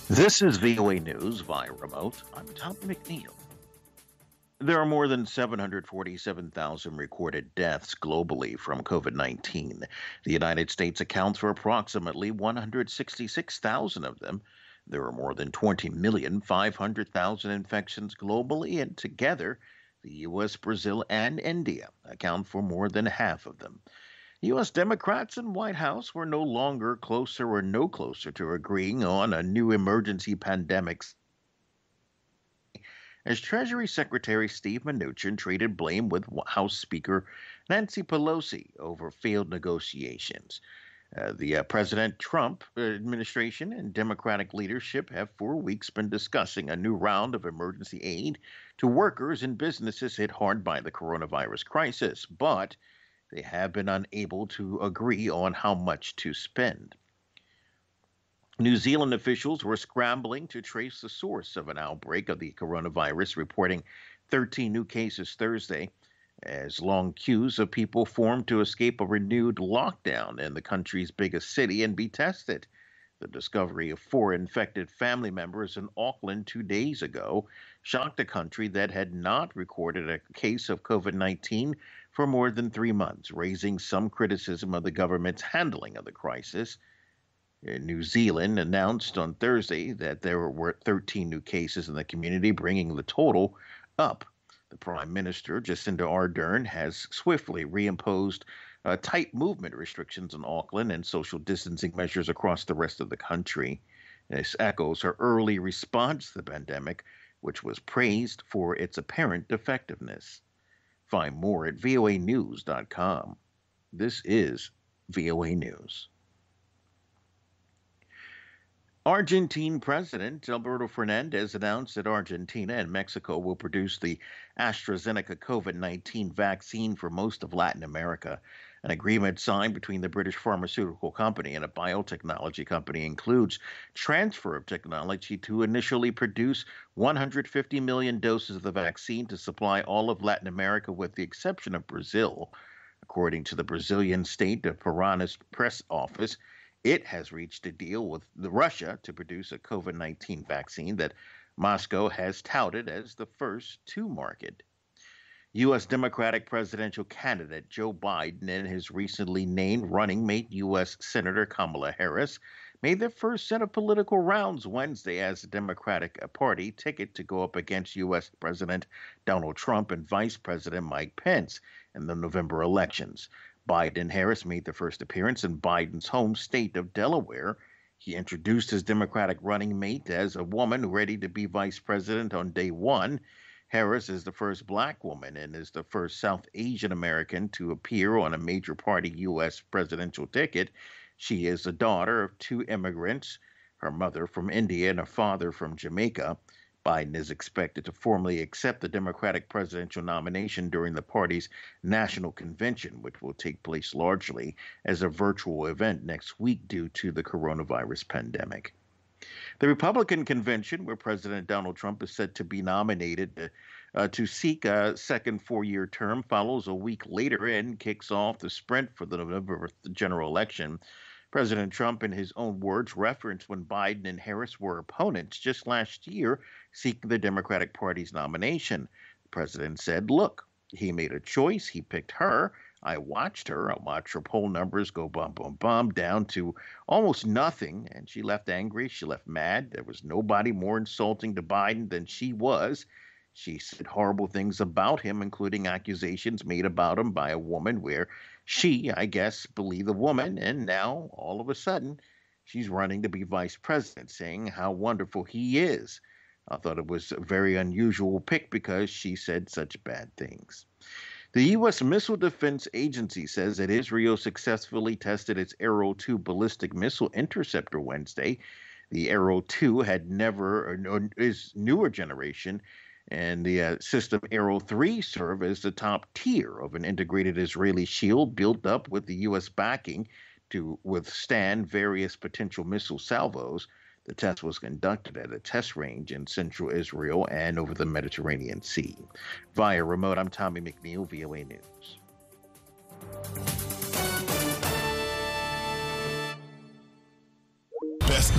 This is VOA News via remote. I'm Tom McNeil. There are more than 747,000 recorded deaths globally from COVID 19. The United States accounts for approximately 166,000 of them. There are more than 20,500,000 infections globally, and together, the US, Brazil, and India account for more than half of them. U.S. Democrats and White House were no longer closer or no closer to agreeing on a new emergency pandemic as Treasury Secretary Steve Mnuchin traded blame with House Speaker Nancy Pelosi over failed negotiations. The President Trump administration and Democratic leadership have for weeks been discussing a new round of emergency aid to workers and businesses hit hard by the coronavirus crisis, but they have been unable to agree on how much to spend. New Zealand officials were scrambling to trace the source of an outbreak of the coronavirus, reporting 13 new cases Thursday, as long queues of people formed to escape a renewed lockdown in the country's biggest city and be tested. The discovery of 4 infected family members in Auckland 2 days ago shocked a country that had not recorded a case of COVID 19 for more than 3 months, raising some criticism of the government's handling of the crisis. New Zealand announced on Thursday that there were 13 new cases in the community, bringing the total up. The Prime Minister, Jacinda Ardern, has swiftly reimposed tight movement restrictions in Auckland and social distancing measures across the rest of the country. This echoes her early response to the pandemic, which was praised for its apparent effectiveness. Find more at voanews.com. This is VOA News. Argentine President Alberto Fernandez announced that Argentina and Mexico will produce the AstraZeneca COVID 19 vaccine for most of Latin America. An agreement signed between the British pharmaceutical company and a biotechnology company includes transfer of technology to initially produce 150 million doses of the vaccine to supply all of Latin America, with the exception of Brazil. According to the Brazilian State of Parana's press office, it has reached a deal with Russia to produce a COVID 19 vaccine that Moscow has touted as the first to market. U.S. Democratic presidential candidate Joe Biden and his recently named running mate, U.S. Senator Kamala Harris, made their first set of political rounds Wednesday as the Democratic Party ticket to go up against U.S. President Donald Trump and Vice President Mike Pence in the November elections. Biden and Harris made their first appearance in Biden's home state of Delaware. He introduced his Democratic running mate as a woman ready to be vice president on day one. Harris is the first black woman and is the first South Asian American to appear on a major party U.S. presidential ticket. She is the daughter of 2 immigrants, her mother from India and her father from Jamaica. Biden is expected to formally accept the Democratic presidential nomination during the party's national convention, which will take place largely as a virtual event next week due to the coronavirus pandemic. The Republican convention, where President Donald Trump is said to be nominated to seek a second 4-year term, follows a week later and kicks off the sprint for the November general election. President Trump, in his own words, referenced when Biden and Harris were opponents just last year seeking the Democratic Party's nomination. The president said, look, he made a choice. He picked her. I watched her. I watched her poll numbers go bum, bum, bum down to almost nothing. And she left angry. She left mad. There was nobody more insulting to Biden than she was. She said horrible things about him, including accusations made about him by a woman where she, I guess, believed the woman. And now, all of a sudden, she's running to be vice president, saying how wonderful he is. I thought it was a very unusual pick because she said such bad things. The U.S. Missile Defense Agency says that Israel successfully tested its Arrow 2 ballistic missile interceptor Wednesday. The Arrow 2 had is newer generation, and the system Arrow 3 served as the top tier of an integrated Israeli shield built up with the U.S. backing to withstand various potential missile salvos. The test was conducted at a test range in central Israel and over the Mediterranean Sea. Via remote, I'm Tommy McNeil, VOA News.